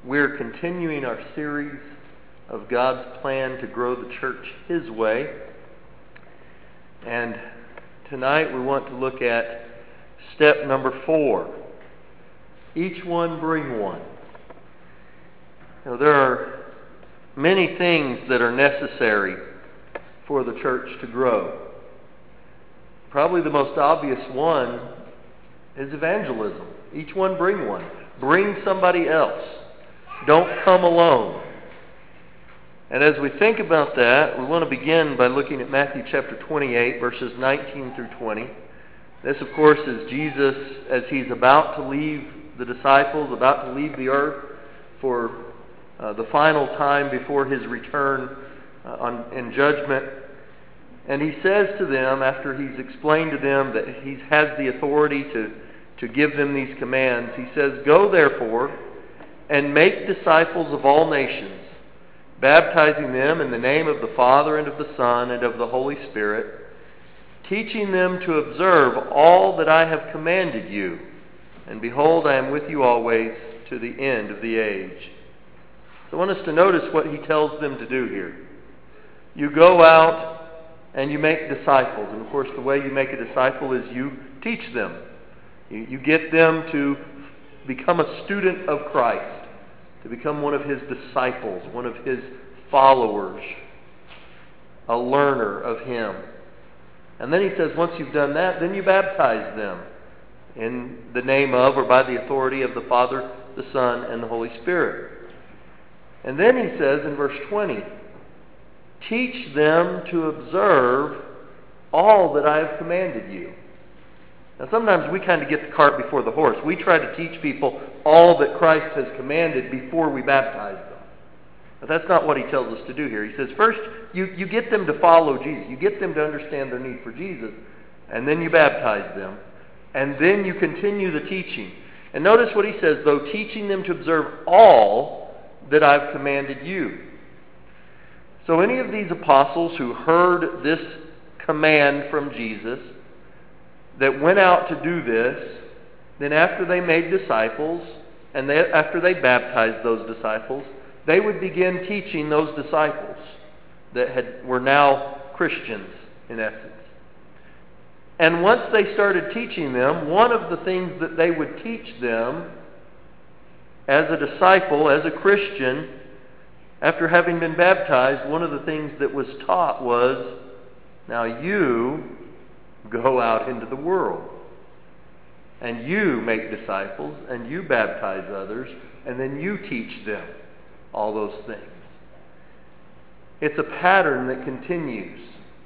We're continuing our series of God's plan to grow the church His way. And tonight we want to look at step number 4. Each one bring one. There are many things that are necessary for the church to grow. Probably the most obvious one is evangelism. Each one bring one. Bring somebody else. Don't come alone. And as we think about that, we want to begin by looking at Matthew chapter 28, verses 19 through 20. This, of course, is Jesus as He's about to leave the disciples, about to leave the earth for the final time before His return in judgment. And He says to them, after He's explained to them that He has the authority to give them these commands, He says, "Go therefore and make disciples of all nations, baptizing them in the name of the Father and of the Son and of the Holy Spirit, teaching them to observe all that I have commanded you. And behold, I am with you always to the end of the age." So I want us to notice what He tells them to do here. You go out and you make disciples. And of course, the way you make a disciple is you teach them. You get them to become a student of Christ, to become one of His disciples, one of His followers, a learner of Him. And then He says, once you've done that, then you baptize them in the name of, or by the authority of the Father, the Son, and the Holy Spirit. And then He says in verse 20, teach them to observe all that I have commanded you. Now sometimes we kind of get the cart before the horse. We try to teach people all that Christ has commanded before we baptize them. But that's not what He tells us to do here. He says first you get them to follow Jesus. You get them to understand their need for Jesus. And then you baptize them. And then you continue the teaching. And notice what He says, though, teaching them to observe all that I've commanded you. So any of these apostles who heard this command from Jesus, that went out to do this, then after they made disciples, and after they baptized those disciples, they would begin teaching those disciples that were now Christians, in essence. And once they started teaching them, one of the things that they would teach them as a disciple, as a Christian, after having been baptized, one of the things that was taught was, now you go out into the world. And you make disciples, and you baptize others, and then you teach them all those things. It's a pattern that continues.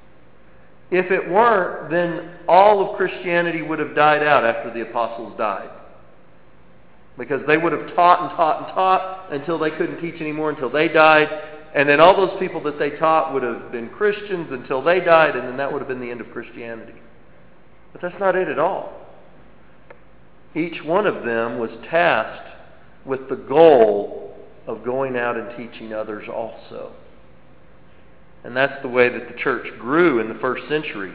If it weren't, then all of Christianity would have died out after the apostles died. Because they would have taught and taught and taught until they couldn't teach anymore, until they died. And then all those people that they taught would have been Christians until they died, and then that would have been the end of Christianity. But that's not it at all. Each one of them was tasked with the goal of going out and teaching others also. And that's the way that the church grew in the first century.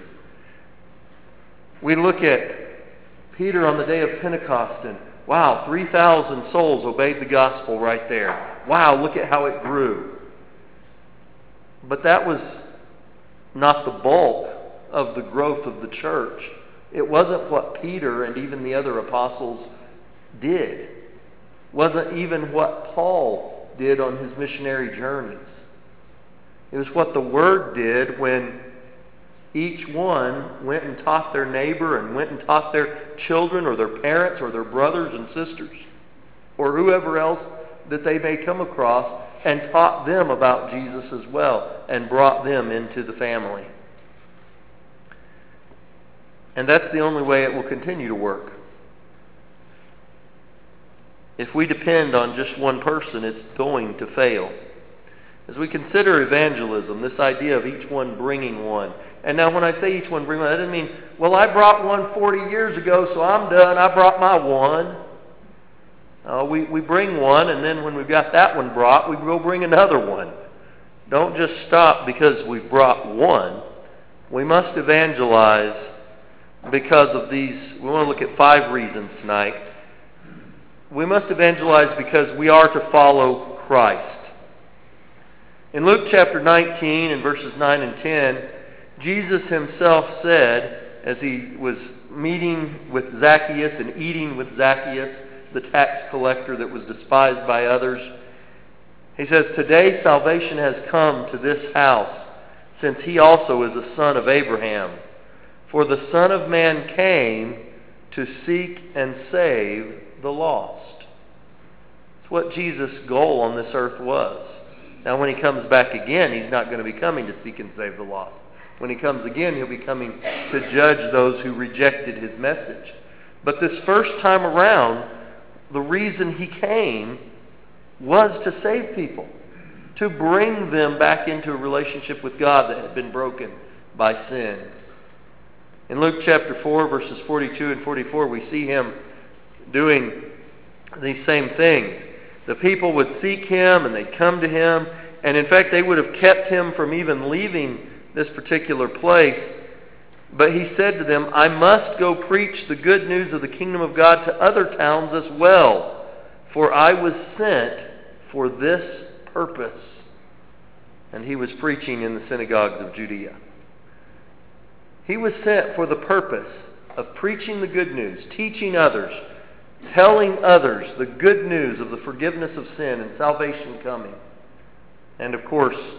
We look at Peter on the day of Pentecost, and wow, 3,000 souls obeyed the gospel right there. Wow, look at how it grew. But that was not the bulk of the growth of the church. It wasn't what Peter and even the other apostles did. It wasn't even what Paul did on his missionary journeys. It was what the Word did when each one went and taught their neighbor and went and taught their children or their parents or their brothers and sisters or whoever else that they may come across, and taught them about Jesus as well and brought them into the family. And that's the only way it will continue to work. If we depend on just one person, it's going to fail. As we consider evangelism, this idea of each one bringing one. And now when I say each one bringing one, that doesn't mean, well, I brought one 40 years ago, so I'm done. I brought my one. We bring one, and then when we've got that one brought, we go bring another one. Don't just stop because we've brought one. We must evangelize because of these. We want to look at 5 reasons tonight we must evangelize because we are to follow Christ. In Luke chapter 19 and verses 9 and 10, Jesus himself said, as he was meeting with Zacchaeus and eating with Zacchaeus, the tax collector that was despised by others, he says, "Today salvation has come to this house, since he also is a son of Abraham. For the Son of Man came to seek and save the lost." It's what Jesus' goal on this earth was. Now, when he comes back again, he's not going to be coming to seek and save the lost. When he comes again, he'll be coming to judge those who rejected his message. But this first time around, the reason he came was to save people, to bring them back into a relationship with God that had been broken by sin. In Luke chapter 4, verses 42 and 44, we see him doing these same things. The people would seek him and they'd come to him. And in fact, they would have kept him from even leaving this particular place. But he said to them, "I must go preach the good news of the kingdom of God to other towns as well, for I was sent for this purpose." And he was preaching in the synagogues of Judea. He was sent for the purpose of preaching the good news, teaching others, telling others the good news of the forgiveness of sin and salvation coming. And of course,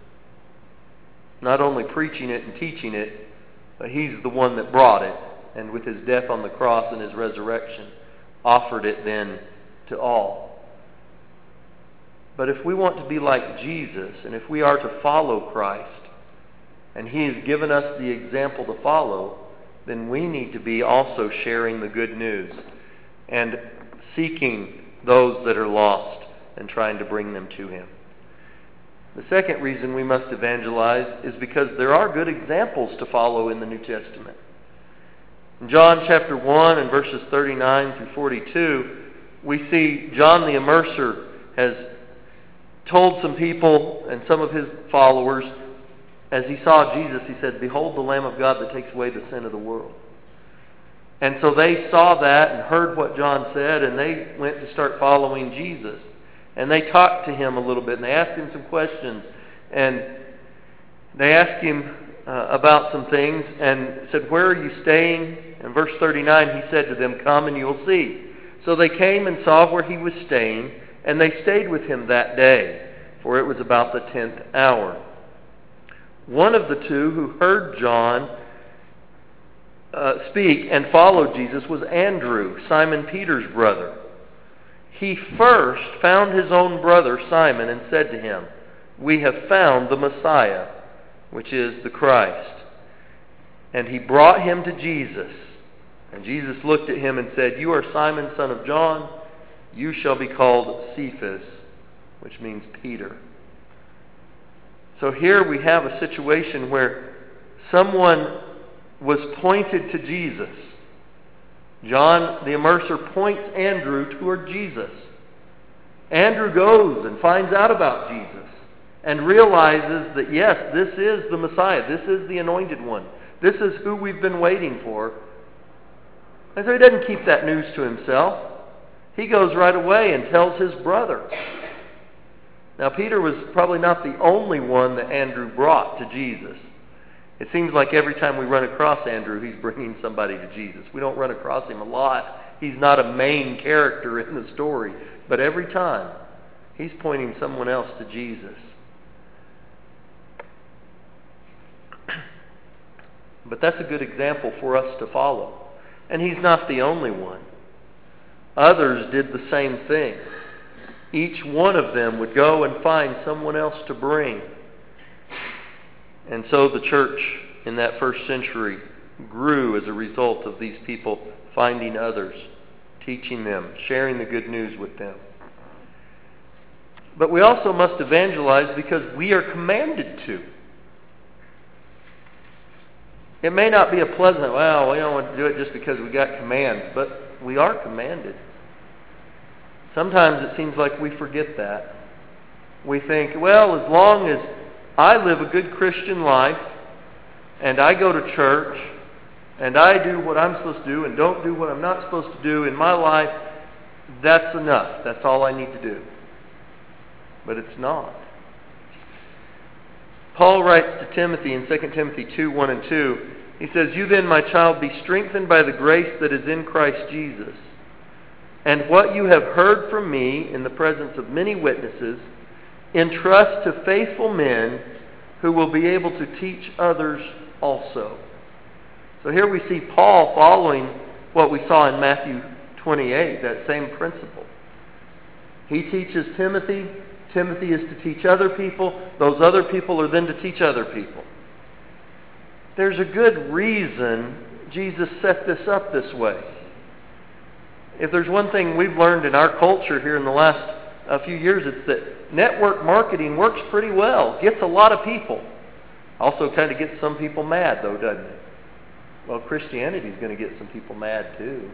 not only preaching it and teaching it, but he's the one that brought it. And with his death on the cross and his resurrection, offered it then to all. But if we want to be like Jesus, and if we are to follow Christ, and he has given us the example to follow, then we need to be also sharing the good news and seeking those that are lost and trying to bring them to him. The second reason we must evangelize is because there are good examples to follow in the New Testament. In John chapter 1 and verses 39 through 42, we see John the Immerser has told some people and some of his followers, as he saw Jesus, he said, "Behold the Lamb of God that takes away the sin of the world." And so they saw that and heard what John said, and they went to start following Jesus. And they talked to him a little bit, and they asked him some questions. And they asked him about some things and said, "Where are you staying?" In verse 39, he said to them, "Come and you will see." So they came and saw where he was staying, and they stayed with him that day, for it was about the 10th hour. One of the two who heard John speak and followed Jesus was Andrew, Simon Peter's brother. He first found his own brother Simon and said to him, "We have found the Messiah," which is the Christ. And he brought him to Jesus. And Jesus looked at him and said, "You are Simon, son of John. You shall be called Cephas," which means Peter. So here we have a situation where someone was pointed to Jesus. John the Immerser points Andrew toward Jesus. Andrew goes and finds out about Jesus and realizes that, yes, this is the Messiah. This is the anointed one. This is who we've been waiting for. And so he doesn't keep that news to himself. He goes right away and tells his brother. Now, Peter was probably not the only one that Andrew brought to Jesus. It seems like every time we run across Andrew, he's bringing somebody to Jesus. We don't run across him a lot. He's not a main character in the story. But every time, he's pointing someone else to Jesus. But that's a good example for us to follow. And he's not the only one. Others did the same thing. Each one of them would go and find someone else to bring. And so the church in that first century grew as a result of these people finding others, teaching them, sharing the good news with them. But we also must evangelize because we are commanded to. It may not be a pleasant, well, we don't want to do it just because we got commands, but we are commanded. Sometimes it seems like we forget that. We think, well, as long as I live a good Christian life, and I go to church, and I do what I'm supposed to do, and don't do what I'm not supposed to do in my life, that's enough. That's all I need to do. But it's not. Paul writes to Timothy in 2 Timothy 2:1 and 2, he says, "You then, my child, be strengthened by the grace that is in Christ Jesus. And what you have heard from me in the presence of many witnesses, entrust to faithful men who will be able to teach others also." So here we see Paul following what we saw in Matthew 28, that same principle. He teaches Timothy. Timothy is to teach other people. Those other people are then to teach other people. There's a good reason Jesus set this up this way. If there's one thing we've learned in our culture here in the last few years, it's that network marketing works pretty well. Gets a lot of people. Also kind of gets some people mad, though, doesn't it? Well, Christianity is going to get some people mad, too.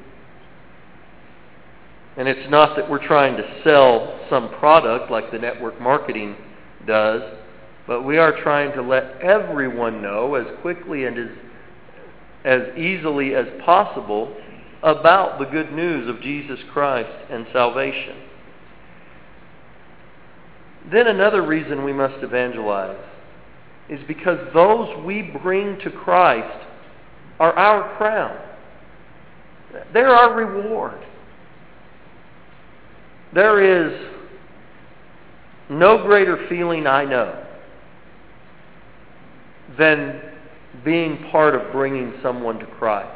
And it's not that we're trying to sell some product like the network marketing does, but we are trying to let everyone know as quickly and as easily as possible about the good news of Jesus Christ and salvation. Then another reason we must evangelize is because those we bring to Christ are our crown. They're our reward. There is no greater feeling I know than being part of bringing someone to Christ.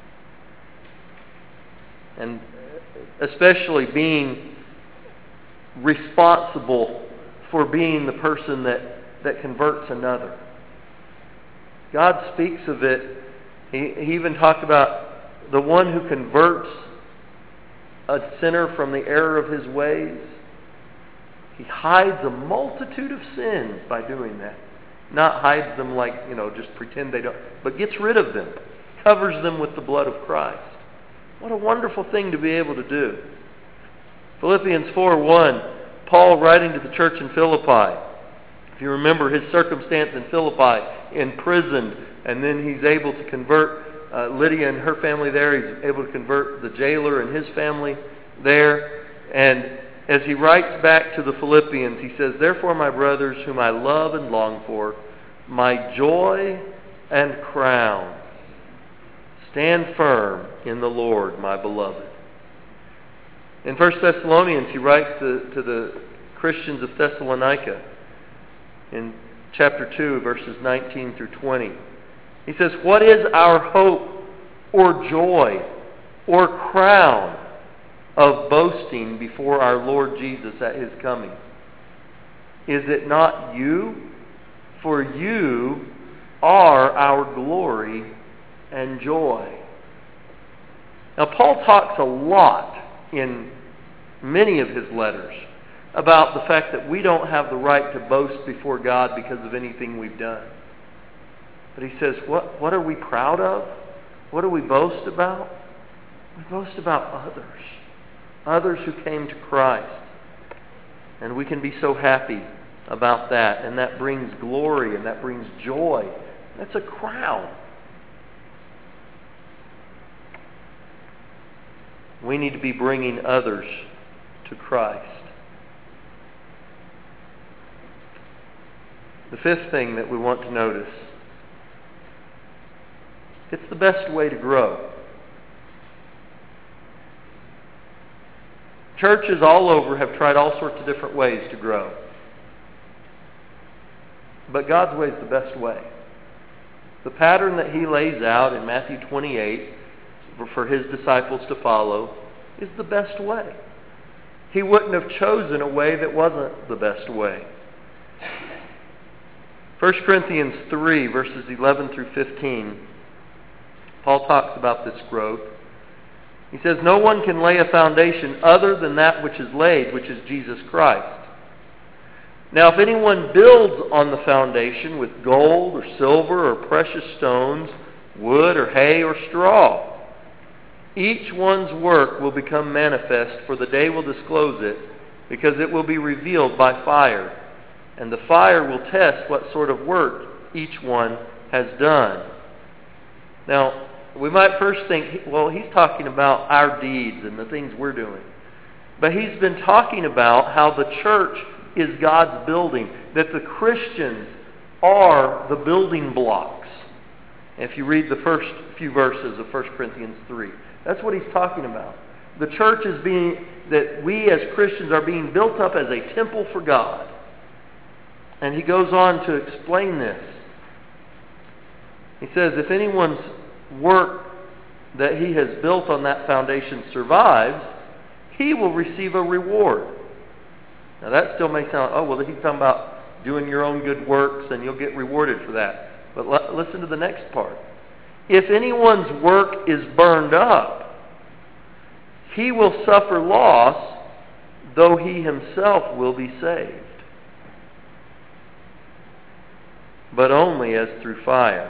And especially being responsible for being the person that converts another. God speaks of it. He even talked about the one who converts a sinner from the error of his ways. He hides a multitude of sins by doing that. Not hides them like, just pretend they don't, but gets rid of them. Covers them with the blood of Christ. What a wonderful thing to be able to do. Philippians 4:1, Paul writing to the church in Philippi. If you remember his circumstance in Philippi, imprisoned, and then he's able to convert Lydia and her family there. He's able to convert the jailer and his family there. And as he writes back to the Philippians, he says, "Therefore, my brothers, whom I love and long for, my joy and crown, stand firm in the Lord, my beloved." In 1 Thessalonians, he writes to the Christians of Thessalonica in chapter 2, verses 19 through 20. He says, "What is our hope or joy or crown of boasting before our Lord Jesus at His coming? Is it not you? For you are our glory and joy." Now, Paul talks a lot in many of his letters about the fact that we don't have the right to boast before God because of anything we've done. But he says, what are we proud of? What do we boast about? We boast about others. Others who came to Christ. And we can be so happy about that. And that brings glory and that brings joy. That's a crown. We need to be bringing others to Christ. The fifth thing that we want to notice, it's the best way to grow. Churches all over have tried all sorts of different ways to grow. But God's way is the best way. The pattern that He lays out in Matthew 28 for His disciples to follow is the best way. He wouldn't have chosen a way that wasn't the best way. 1 Corinthians 3, verses 11 through 15, Paul talks about this growth. He says, "No one can lay a foundation other than that which is laid, which is Jesus Christ. Now if anyone builds on the foundation with gold or silver or precious stones, wood or hay or straw, each one's work will become manifest, for the day will disclose it, because it will be revealed by fire. And the fire will test what sort of work each one has done." Now, we might first think, well, he's talking about our deeds and the things we're doing. But he's been talking about how the church is God's building, that the Christians are the building blocks. If you read the first few verses of 1 Corinthians 3, that's what he's talking about. The church is that we as Christians are being built up as a temple for God. And he goes on to explain this. He says, if anyone's work that he has built on that foundation survives, he will receive a reward. Now that still may sound, oh, well, he's talking about doing your own good works and you'll get rewarded for that. But listen to the next part. If anyone's work is burned up, he will suffer loss, though he himself will be saved, but only as through fire.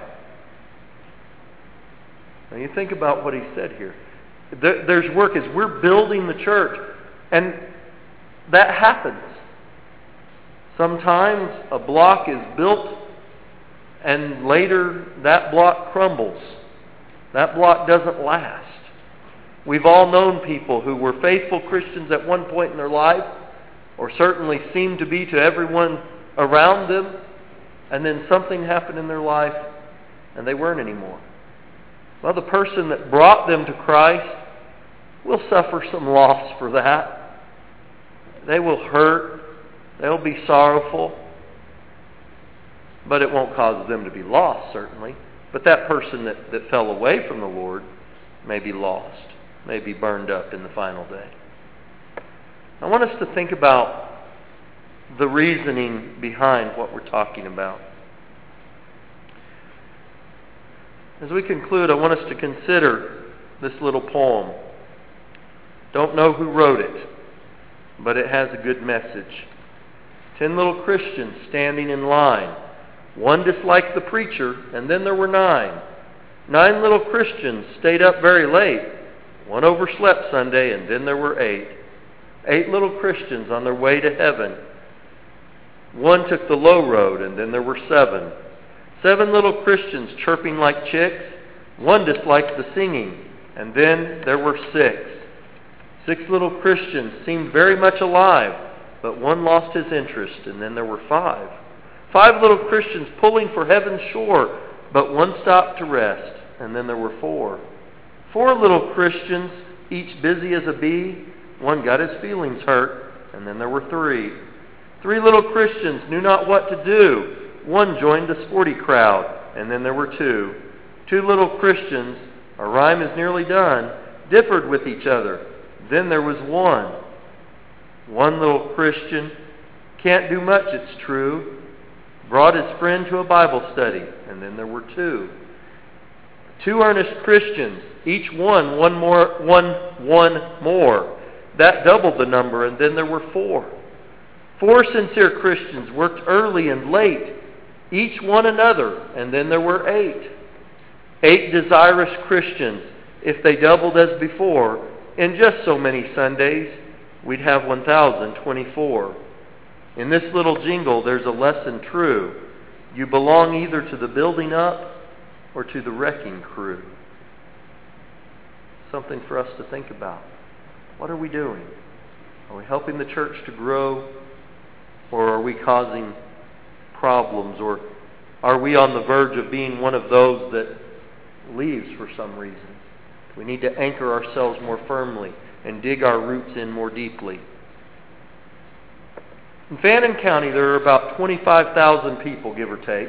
Now you think about what he said here. There's work as we're building the church, and that happens. Sometimes a block is built and later that block crumbles. That block doesn't last. We've all known people who were faithful Christians at one point in their life, or certainly seemed to be to everyone around them, and then something happened in their life and they weren't anymore. Well, the person that brought them to Christ will suffer some loss for that. They will hurt. They'll be sorrowful. But it won't cause them to be lost, certainly. But that person that fell away from the Lord may be lost, may be burned up in the final day. I want us to think about the reasoning behind what we're talking about. As we conclude, I want us to consider this little poem. Don't know who wrote it, but it has a good message. 10 little Christians standing in line. One disliked the preacher, and then there were 9. 9 little Christians stayed up very late. One overslept Sunday, and then there were 8. 8 little Christians on their way to heaven. One took the low road, and then there were 7. 7 little Christians chirping like chicks. One disliked the singing, and then there were 6. 6 little Christians seemed very much alive, but one lost his interest, and then there were 5. 5 little Christians pulling for heaven's shore, but one stopped to rest, and then there were 4. 4 little Christians, each busy as a bee. One got his feelings hurt, and then there were 3. 3 little Christians knew not what to do. One joined the sporty crowd, and then there were 2. 2 little Christians, our rhyme is nearly done, differed with each other. Then there was 1. 1 little Christian, can't do much, it's true, brought his friend to a Bible study, and then there were 2. 2 earnest Christians, each one more. That doubled the number, and then there were 4. 4 sincere Christians worked early and late, each one another, and then there were 8. 8 desirous Christians, if they doubled as before, in just so many Sundays, we'd have 1,024. In this little jingle, there's a lesson true. You belong either to the building up or to the wrecking crew. Something for us to think about. What are we doing? Are we helping the church to grow, or are we causing problems, or are we on the verge of being one of those that leaves for some reason? We need to anchor ourselves more firmly and dig our roots in more deeply. In Fannin County, there are about 25,000 people, give or take.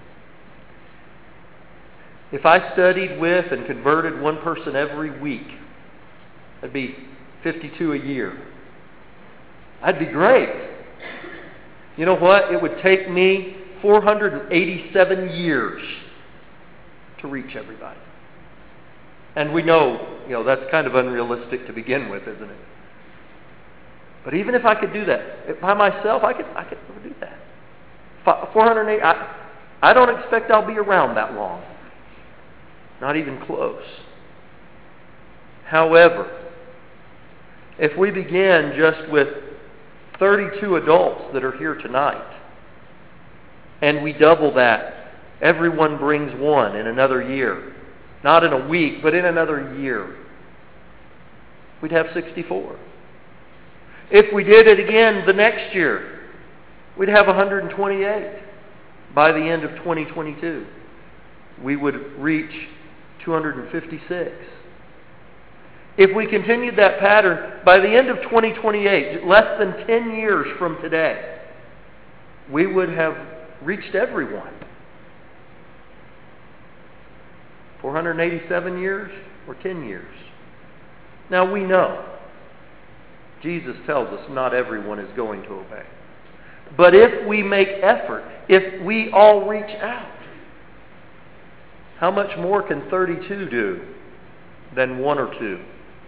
If I studied with and converted one person every week, that'd be 52 a year. That'd be great. You know what? It would take me 487 years to reach everybody. And we know, that's kind of unrealistic to begin with, isn't it? But even if I could do that, by myself, I could never do that. 408, I don't expect I'll be around that long. Not even close. However, if we begin just with 32 adults that are here tonight, and we double that, everyone brings one in another year. Not in a week, but in another year. We'd have 64. If we did it again the next year, we'd have 128. By the end of 2022, we would reach 256. If we continued that pattern, by the end of 2028, less than 10 years from today, we would have reached everyone. 487 years or 10 years? Now we know, Jesus tells us not everyone is going to obey. But if we make effort, if we all reach out, how much more can 32 do than 1 or 2?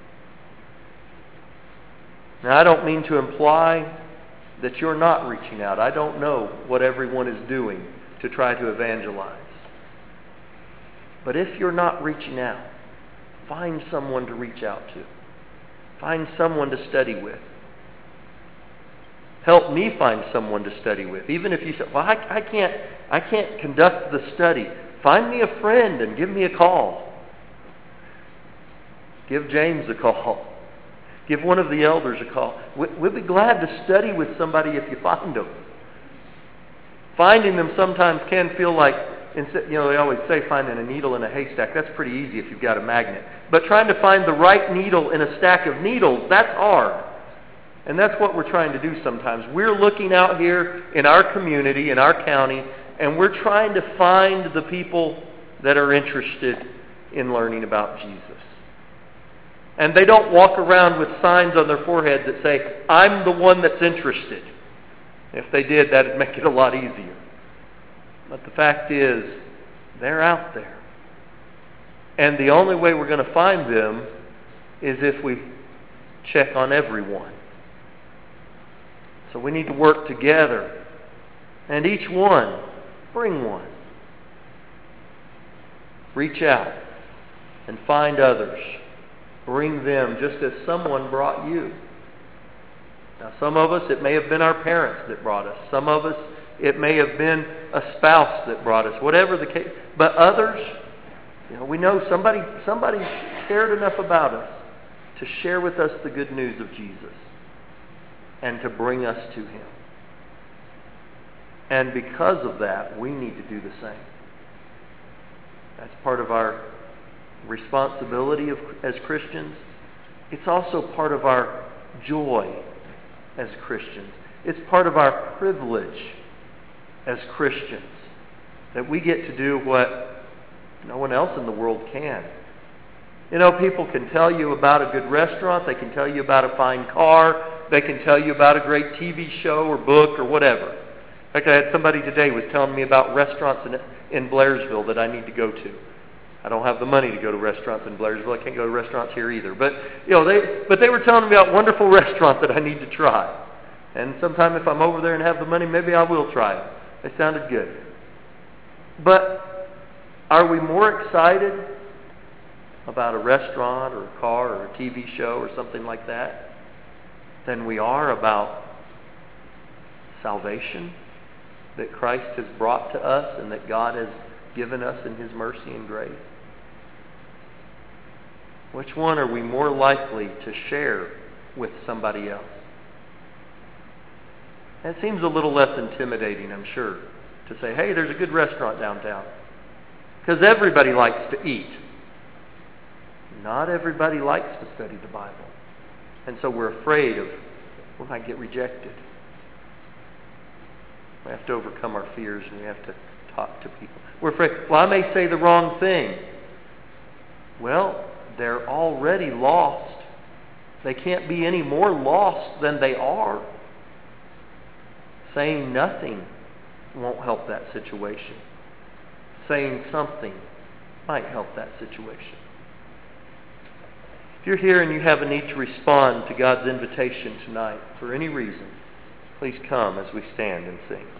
Now, I don't mean to imply that you're not reaching out. I don't know what everyone is doing to try to evangelize. But if you're not reaching out, find someone to reach out to. Find someone to study with. Help me find someone to study with. Even if you say, well, I can't conduct the study. Find me a friend and give me a call. Give James a call. Give one of the elders a call. We'll be glad to study with somebody if you find them. Finding them sometimes can feel like, they always say finding a needle in a haystack. That's pretty easy if you've got a magnet. But trying to find the right needle in a stack of needles, that's hard. And that's what we're trying to do sometimes. We're looking out here in our community, in our county, and we're trying to find the people that are interested in learning about Jesus. And they don't walk around with signs on their forehead that say, I'm the one that's interested. If they did, that'd make it a lot easier. But the fact is, they're out there. And the only way we're going to find them is if we check on everyone. So we need to work together. And each one, bring one. Reach out and find others. Bring them just as someone brought you. Now, some of us, it may have been our parents that brought us. Some of us, it may have been a spouse that brought us. Whatever the case. But others, we know somebody cared enough about us to share with us the good news of Jesus and to bring us to Him. And because of that, we need to do the same. That's part of our responsibility as Christians. It's also part of our joy as Christians. It's part of our privilege as Christians that we get to do what no one else in the world can. People can tell you about a good restaurant. They can tell you about a fine car. They can tell you about a great TV show or book or whatever. In fact, I had somebody today was telling me about restaurants in Blairsville that I need to go to. I don't have the money to go to restaurants in Blairsville. I can't go to restaurants here either. But they were telling me about a wonderful restaurant that I need to try. And sometime if I'm over there and have the money, maybe I will try it. They sounded good. But are we more excited about a restaurant or a car or a TV show or something like that than we are about salvation that Christ has brought to us and that God has given us in His mercy and grace? Which one are we more likely to share with somebody else? It seems a little less intimidating, I'm sure, to say, hey, there's a good restaurant downtown. Because everybody likes to eat. Not everybody likes to study the Bible. And so we're afraid of, we might get rejected. We have to overcome our fears and we have to talk to people. We're afraid, I may say the wrong thing. Well, they're already lost. They can't be any more lost than they are. Saying nothing won't help that situation. Saying something might help that situation. If you're here and you have a need to respond to God's invitation tonight for any reason, please come as we stand and sing.